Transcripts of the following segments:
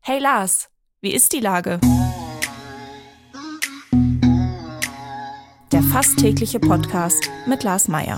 Hey Lars, wie ist die Lage? Der fast tägliche Podcast mit Lars Meyer.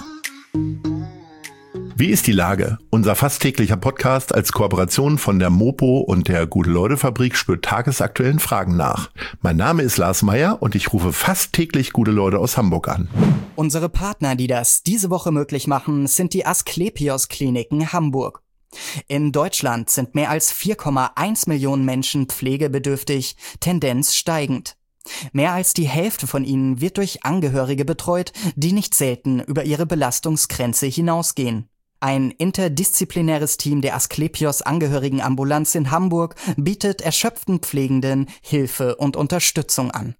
Wie ist die Lage? Unser fast täglicher Podcast als Kooperation von der Mopo und der Gute-Leute-Fabrik spürt tagesaktuellen Fragen nach. Mein Name ist Lars Meyer und ich rufe fast täglich gute Leute aus Hamburg an. Unsere Partner, die das diese Woche möglich machen, sind die Asklepios-Kliniken Hamburg. In Deutschland sind mehr als 4,1 Millionen Menschen pflegebedürftig, Tendenz steigend. Mehr als die Hälfte von ihnen wird durch Angehörige betreut, die nicht selten über ihre Belastungsgrenze hinausgehen. Ein interdisziplinäres Team der Asklepios-Angehörigenambulanz in Hamburg bietet erschöpften Pflegenden Hilfe und Unterstützung an.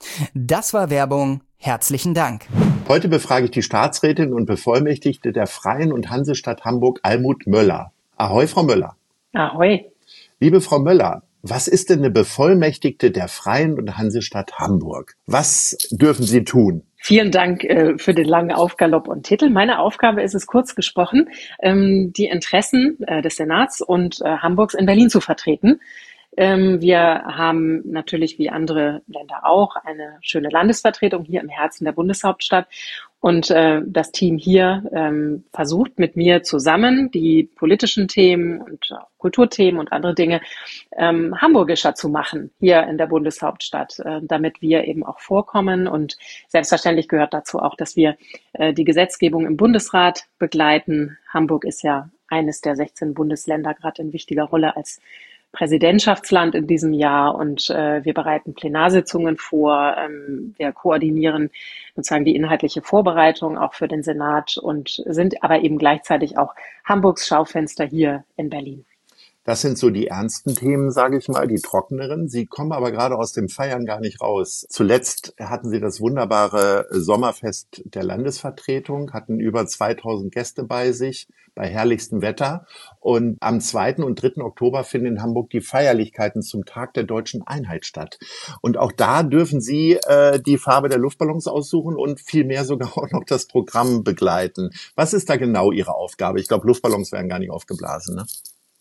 Das war Werbung. Herzlichen Dank. Heute befrage ich die Staatsrätin und Bevollmächtigte der Freien und Hansestadt Hamburg, Almut Möller. Ahoi, Frau Möller. Ahoi. Liebe Frau Möller, was ist denn eine Bevollmächtigte der Freien und Hansestadt Hamburg? Was dürfen Sie tun? Vielen Dank für den langen Aufgalopp und Titel. Meine Aufgabe ist es, kurz gesprochen, die Interessen des Senats und Hamburgs in Berlin zu vertreten. Wir haben natürlich wie andere Länder auch eine schöne Landesvertretung hier im Herzen der Bundeshauptstadt. Und das Team hier versucht mit mir zusammen die politischen Themen und Kulturthemen und andere Dinge hamburgischer zu machen hier in der Bundeshauptstadt, damit wir eben auch vorkommen. Und selbstverständlich gehört dazu auch, dass wir die Gesetzgebung im Bundesrat begleiten. Hamburg ist ja eines der 16 Bundesländer gerade in wichtiger Rolle als Präsidentschaftsland in diesem Jahr und wir bereiten Plenarsitzungen vor, wir koordinieren sozusagen die inhaltliche Vorbereitung auch für den Senat und sind aber eben gleichzeitig auch Hamburgs Schaufenster hier in Berlin. Das sind so die ernsten Themen, sage ich mal, die trockeneren. Sie kommen aber gerade aus dem Feiern gar nicht raus. Zuletzt hatten Sie das wunderbare Sommerfest der Landesvertretung, hatten über 2000 Gäste bei sich, bei herrlichstem Wetter. Und am 2. und 3. Oktober finden in Hamburg die Feierlichkeiten zum Tag der Deutschen Einheit statt. Und auch da dürfen Sie die Farbe der Luftballons aussuchen und vielmehr sogar auch noch das Programm begleiten. Was ist da genau Ihre Aufgabe? Ich glaube, Luftballons werden gar nicht aufgeblasen, ne?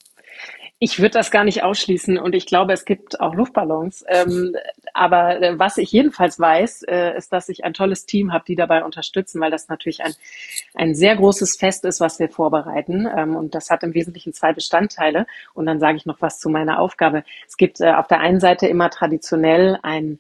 Ich würde das gar nicht ausschließen und ich glaube, es gibt auch Luftballons. Aber was ich jedenfalls weiß, ist, dass ich ein tolles Team habe, die dabei unterstützen, weil das natürlich ein sehr großes Fest ist, was wir vorbereiten. Und das hat im Wesentlichen 2 Bestandteile. Und dann sage ich noch was zu meiner Aufgabe. Es gibt auf der einen Seite immer traditionell ein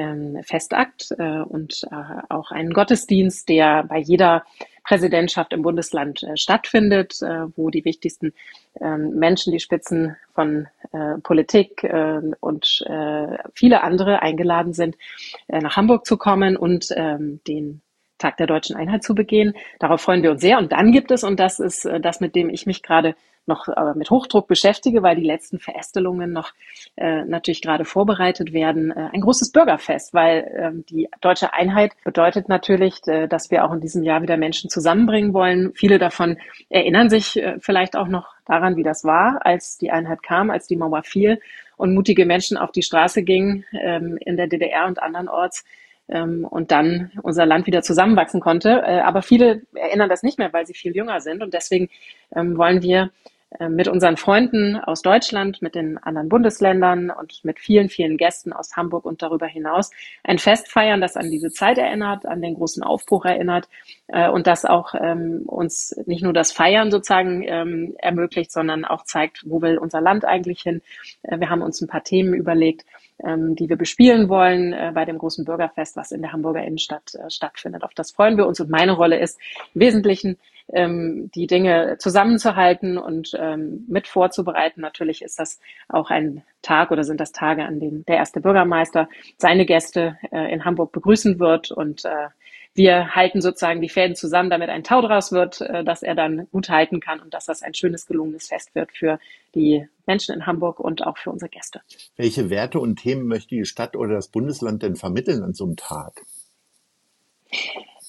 Festakt und auch einen Gottesdienst, der bei jeder Präsidentschaft im Bundesland stattfindet, wo die wichtigsten Menschen, die Spitzen von Politik und viele andere eingeladen sind, nach Hamburg zu kommen und den Tag der Deutschen Einheit zu begehen. Darauf freuen wir uns sehr. Und dann gibt es, und das ist das, mit dem ich mich gerade noch mit Hochdruck beschäftige, weil die letzten Verästelungen noch natürlich gerade vorbereitet werden, ein großes Bürgerfest, weil die Deutsche Einheit bedeutet natürlich, dass wir auch in diesem Jahr wieder Menschen zusammenbringen wollen. Viele davon erinnern sich vielleicht auch noch daran, wie das war, als die Einheit kam, als die Mauer fiel und mutige Menschen auf die Straße gingen in der DDR und andernorts. Und dann unser Land wieder zusammenwachsen konnte. Aber viele erinnern das nicht mehr, weil sie viel jünger sind. Und deswegen wollen wir mit unseren Freunden aus Deutschland, mit den anderen Bundesländern und mit vielen, vielen Gästen aus Hamburg und darüber hinaus ein Fest feiern, das an diese Zeit erinnert, an den großen Aufbruch erinnert und das auch uns nicht nur das Feiern sozusagen ermöglicht, sondern auch zeigt, wo will unser Land eigentlich hin. Wir haben uns ein paar Themen überlegt, die wir bespielen wollen bei dem großen Bürgerfest, was in der Hamburger Innenstadt stattfindet. Auf das freuen wir uns und meine Rolle ist im Wesentlichen, die Dinge zusammenzuhalten und mit vorzubereiten. Natürlich ist das auch ein Tag oder sind das Tage, an denen der erste Bürgermeister seine Gäste in Hamburg begrüßen wird und wir halten sozusagen die Fäden zusammen, damit ein Tau draus wird, dass er dann gut halten kann und dass das ein schönes, gelungenes Fest wird für die Menschen in Hamburg und auch für unsere Gäste. Welche Werte und Themen möchte die Stadt oder das Bundesland denn vermitteln an so einem Tag?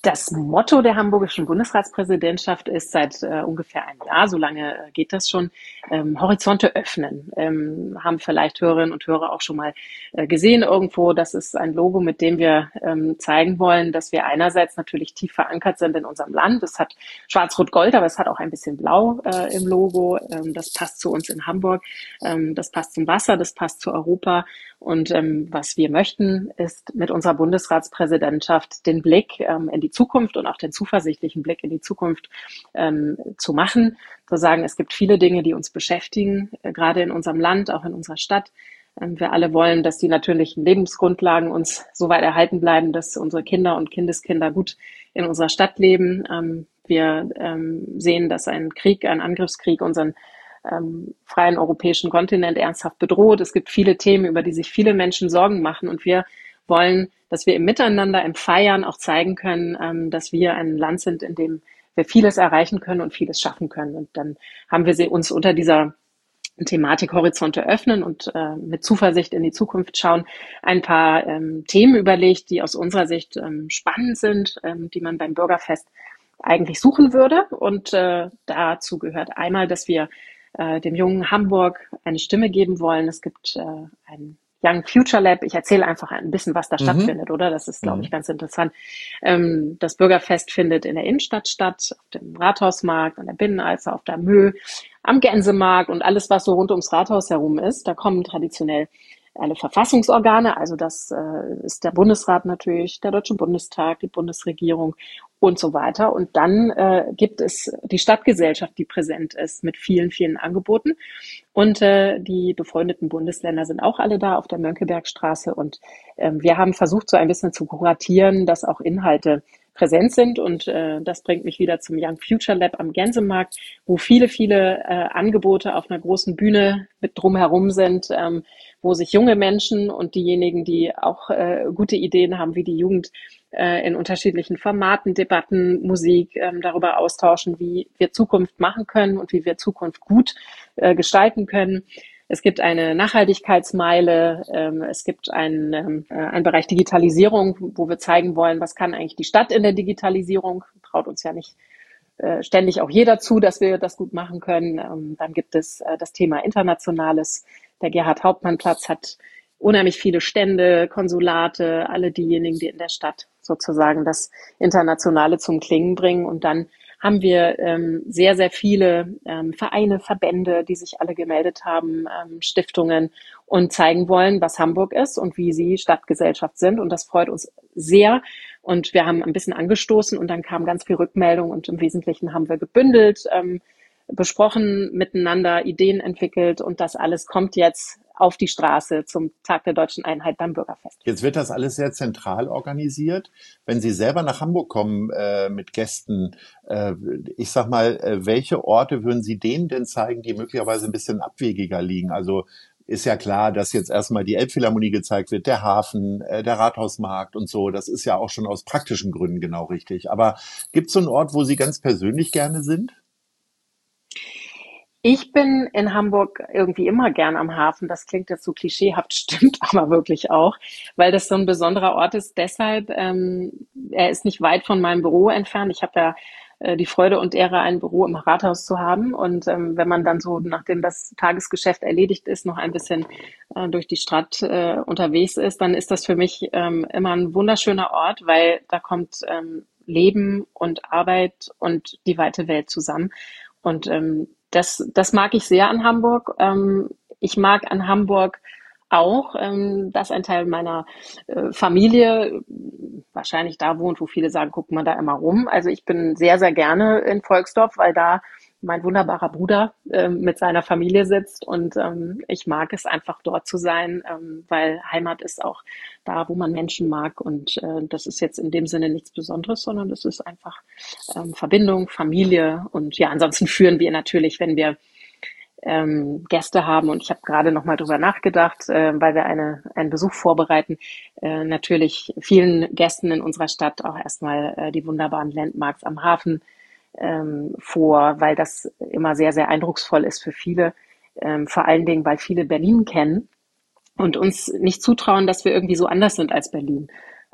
Das Motto der hamburgischen Bundesratspräsidentschaft ist seit ungefähr einem Jahr, so lange geht das schon, Horizonte öffnen. Haben vielleicht Hörerinnen und Hörer auch schon mal gesehen irgendwo. Das ist ein Logo, mit dem wir zeigen wollen, dass wir einerseits natürlich tief verankert sind in unserem Land. Es hat Schwarz-Rot-Gold, aber es hat auch ein bisschen Blau im Logo. Das passt zu uns in Hamburg. Das passt zum Wasser, das passt zu Europa. Und was wir möchten, ist mit unserer Bundesratspräsidentschaft den Blick in die Zukunft und auch den zuversichtlichen Blick in die Zukunft zu machen. Zu sagen, es gibt viele Dinge, die uns beschäftigen, gerade in unserem Land, auch in unserer Stadt. Wir alle wollen, dass die natürlichen Lebensgrundlagen uns so weit erhalten bleiben, dass unsere Kinder und Kindeskinder gut in unserer Stadt leben. Wir sehen, dass ein Krieg, ein Angriffskrieg unseren freien europäischen Kontinent ernsthaft bedroht. Es gibt viele Themen, über die sich viele Menschen Sorgen machen. Und wir wollen, dass wir im Miteinander, im Feiern auch zeigen können, dass wir ein Land sind, in dem wir vieles erreichen können und vieles schaffen können. Und dann haben wir uns unter dieser Thematik Horizonte öffnen und mit Zuversicht in die Zukunft schauen, ein paar Themen überlegt, die aus unserer Sicht spannend sind, die man beim Bürgerfest eigentlich suchen würde. Und dazu gehört einmal, dass wir dem jungen Hamburg eine Stimme geben wollen. Es gibt ein Young Future Lab. Ich erzähle einfach ein bisschen, was da stattfindet, oder? Das ist, glaube ich, ganz interessant. Das Bürgerfest findet in der Innenstadt statt, auf dem Rathausmarkt, an der Binnenalster, auf der Mö, am Gänsemarkt und alles, was so rund ums Rathaus herum ist. Da kommen traditionell alle Verfassungsorgane, also das ist der Bundesrat natürlich, der Deutsche Bundestag, die Bundesregierung und so weiter. Und dann gibt es die Stadtgesellschaft, die präsent ist mit vielen, vielen Angeboten. Und die befreundeten Bundesländer sind auch alle da auf der Mönckebergstraße. Und wir haben versucht, so ein bisschen zu kuratieren, dass auch Inhalte präsent sind. Und das bringt mich wieder zum Young Future Lab am Gänsemarkt, wo viele, viele Angebote auf einer großen Bühne mit drumherum sind, wo sich junge Menschen und diejenigen, die auch gute Ideen haben, wie die Jugend in unterschiedlichen Formaten, Debatten, Musik darüber austauschen, wie wir Zukunft machen können und wie wir Zukunft gut gestalten können. Es gibt eine Nachhaltigkeitsmeile, es gibt einen Bereich Digitalisierung, wo wir zeigen wollen, was kann eigentlich die Stadt in der Digitalisierung. Traut uns ja nicht ständig auch jeder zu, dass wir das gut machen können. Dann gibt es das Thema Internationales. Der Gerhard-Hauptmann-Platz hat unheimlich viele Stände, Konsulate, alle diejenigen, die in der Stadt sozusagen das Internationale zum Klingen bringen. Und dann haben wir sehr, sehr viele Vereine, Verbände, die sich alle gemeldet haben, Stiftungen und zeigen wollen, was Hamburg ist und wie sie Stadtgesellschaft sind. Und das freut uns sehr. Und wir haben ein bisschen angestoßen und dann kam ganz viel Rückmeldung und im Wesentlichen haben wir gebündelt, besprochen, miteinander Ideen entwickelt und das alles kommt jetzt auf die Straße zum Tag der Deutschen Einheit beim Bürgerfest. Jetzt wird das alles sehr zentral organisiert. Wenn Sie selber nach Hamburg kommen mit Gästen, ich sag mal, welche Orte würden Sie denen denn zeigen, die möglicherweise ein bisschen abwegiger liegen? Also ist ja klar, dass jetzt erstmal die Elbphilharmonie gezeigt wird, der Hafen, der Rathausmarkt und so. Das ist ja auch schon aus praktischen Gründen genau richtig. Aber gibt es so einen Ort, wo Sie ganz persönlich gerne sind? Ich bin in Hamburg irgendwie immer gern am Hafen. Das klingt jetzt so klischeehaft, stimmt aber wirklich auch, weil das so ein besonderer Ort ist. Deshalb, er ist nicht weit von meinem Büro entfernt. Ich habe ja die Freude und Ehre, ein Büro im Rathaus zu haben. Und wenn man dann so, nachdem das Tagesgeschäft erledigt ist, noch ein bisschen durch die Stadt unterwegs ist, dann ist das für mich immer ein wunderschöner Ort, weil da kommt Leben und Arbeit und die weite Welt zusammen. Und das mag ich sehr an Hamburg. Ich mag an Hamburg auch, dass ein Teil meiner Familie wahrscheinlich da wohnt, wo viele sagen, guck mal da immer rum. Also ich bin sehr, sehr gerne in Volksdorf, weil da mein wunderbarer Bruder mit seiner Familie sitzt und ich mag es einfach dort zu sein, weil Heimat ist auch da, wo man Menschen mag und das ist jetzt in dem Sinne nichts Besonderes, sondern das ist einfach Verbindung, Familie und ja, ansonsten führen wir natürlich, wenn wir Gäste haben und ich habe gerade noch mal drüber nachgedacht, weil wir einen Besuch vorbereiten, natürlich vielen Gästen in unserer Stadt auch erstmal die wunderbaren Landmarks am Hafen vor, weil das immer sehr, sehr eindrucksvoll ist für viele, vor allen Dingen, weil viele Berlin kennen und uns nicht zutrauen, dass wir irgendwie so anders sind als Berlin.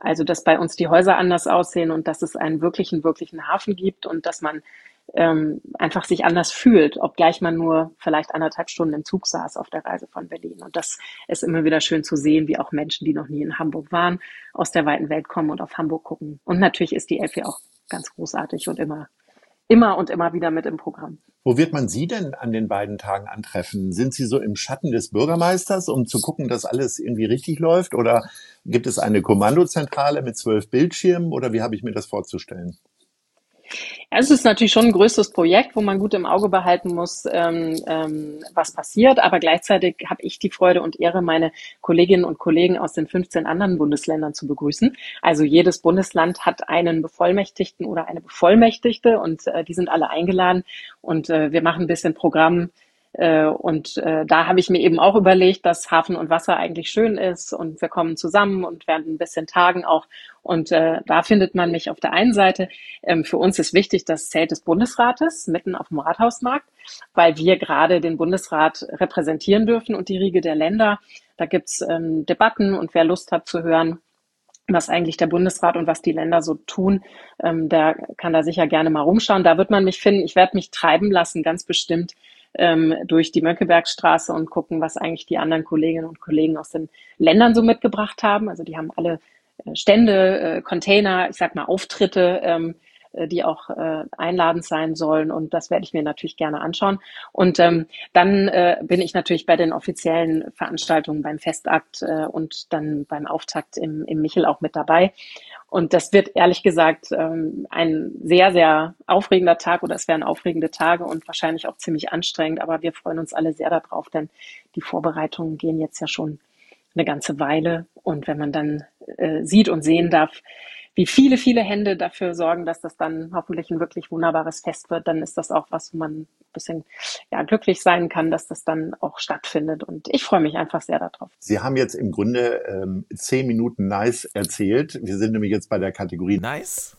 Also, dass bei uns die Häuser anders aussehen und dass es einen wirklichen Hafen gibt und dass man einfach sich anders fühlt, obgleich man nur vielleicht 1,5 Stunden im Zug saß auf der Reise von Berlin. Und das ist immer wieder schön zu sehen, wie auch Menschen, die noch nie in Hamburg waren, aus der weiten Welt kommen und auf Hamburg gucken. Und natürlich ist die Elfi auch ganz großartig und immer wieder mit im Programm. Wo wird man Sie denn an den beiden Tagen antreffen? Sind Sie so im Schatten des Bürgermeisters, um zu gucken, dass alles irgendwie richtig läuft? Oder gibt es eine Kommandozentrale mit 12 Bildschirmen? Oder wie habe ich mir das vorzustellen? Ja, es ist natürlich schon ein größeres Projekt, wo man gut im Auge behalten muss, was passiert. Aber gleichzeitig habe ich die Freude und Ehre, meine Kolleginnen und Kollegen aus den 15 anderen Bundesländern zu begrüßen. Also jedes Bundesland hat einen Bevollmächtigten oder eine Bevollmächtigte und die sind alle eingeladen. Und wir machen ein bisschen Programm. Da habe ich mir eben auch überlegt, dass Hafen und Wasser eigentlich schön ist und wir kommen zusammen und werden ein bisschen tagen auch. Und da findet man mich auf der einen Seite. Für uns ist wichtig das Zelt des Bundesrates mitten auf dem Rathausmarkt, weil wir gerade den Bundesrat repräsentieren dürfen und die Riege der Länder. Da gibt's Debatten und wer Lust hat zu hören, was eigentlich der Bundesrat und was die Länder so tun, der kann da sicher gerne mal rumschauen. Da wird man mich finden. Ich werde mich treiben lassen, ganz bestimmt, durch die Mönckebergstraße und gucken, was eigentlich die anderen Kolleginnen und Kollegen aus den Ländern so mitgebracht haben. Also die haben alle Stände, Container, ich sag mal Auftritte, die auch einladend sein sollen. Und das werde ich mir natürlich gerne anschauen. Und dann bin ich natürlich bei den offiziellen Veranstaltungen beim Festakt und dann beim Auftakt im Michel auch mit dabei. Und das wird ehrlich gesagt ein sehr, sehr aufregender Tag oder es werden aufregende Tage und wahrscheinlich auch ziemlich anstrengend. Aber wir freuen uns alle sehr darauf, denn die Vorbereitungen gehen jetzt ja schon eine ganze Weile. Und wenn man dann sieht und sehen darf, wie viele, viele Hände dafür sorgen, dass das dann hoffentlich ein wirklich wunderbares Fest wird, dann ist das auch was, wo man ein bisschen glücklich sein kann, dass das dann auch stattfindet. Und ich freue mich einfach sehr darauf. Sie haben jetzt im Grunde 10 Minuten Nice erzählt. Wir sind nämlich jetzt bei der Kategorie Nice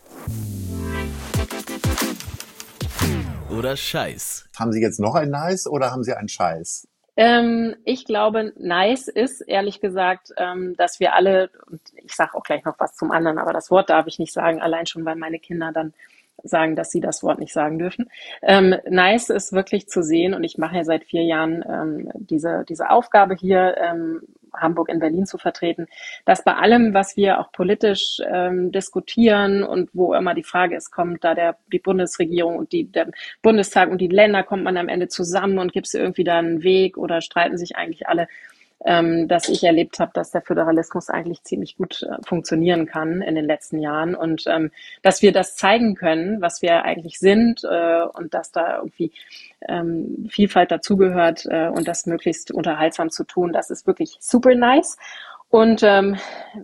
oder Scheiß. Haben Sie jetzt noch ein Nice oder haben Sie einen Scheiß? Ich glaube, nice ist, ehrlich gesagt, dass wir alle, und ich sage auch gleich noch was zum anderen, aber das Wort darf ich nicht sagen, allein schon, weil meine Kinder dann sagen, dass sie das Wort nicht sagen dürfen. Nice ist wirklich zu sehen und ich mache ja seit 4 Jahren diese Aufgabe hier, Hamburg in Berlin zu vertreten, dass bei allem, was wir auch politisch diskutieren und wo immer die Frage ist, kommt da die Bundesregierung und der Bundestag und die Länder, kommt man am Ende zusammen und gibt es irgendwie da einen Weg oder streiten sich eigentlich alle, dass ich erlebt habe, dass der Föderalismus eigentlich ziemlich gut funktionieren kann in den letzten Jahren und dass wir das zeigen können, was wir eigentlich sind und dass da irgendwie Vielfalt dazugehört und das möglichst unterhaltsam zu tun, das ist wirklich super nice. Und dann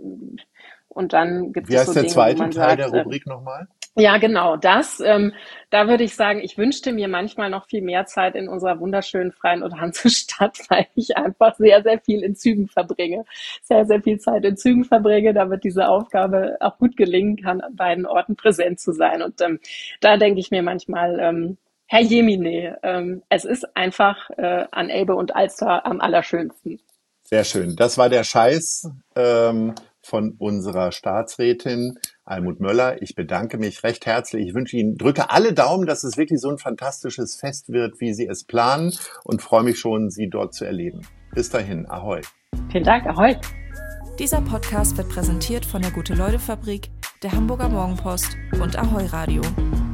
gibt es so Dinge, wie heißt der zweite wo man Teil sagt, der Rubrik nochmal? Ja, genau, das. Da würde ich sagen, ich wünschte mir manchmal noch viel mehr Zeit in unserer wunderschönen Freien und Hansestadt, weil ich einfach sehr, sehr viel in Zügen verbringe. Sehr, sehr viel Zeit in Zügen verbringe, damit diese Aufgabe auch gut gelingen kann, an beiden Orten präsent zu sein. Und da denke ich mir manchmal, Herr Jemine, es ist einfach an Elbe und Alster am allerschönsten. Sehr schön. Das war der Scheiß von unserer Staatsrätin Almuth Möller. Ich bedanke mich recht herzlich. Ich wünsche Ihnen, drücke alle Daumen, dass es wirklich so ein fantastisches Fest wird, wie Sie es planen und freue mich schon, Sie dort zu erleben. Bis dahin, ahoi. Vielen Dank, ahoi. Dieser Podcast wird präsentiert von der Gute-Leute-Fabrik, der Hamburger Morgenpost und Ahoi Radio.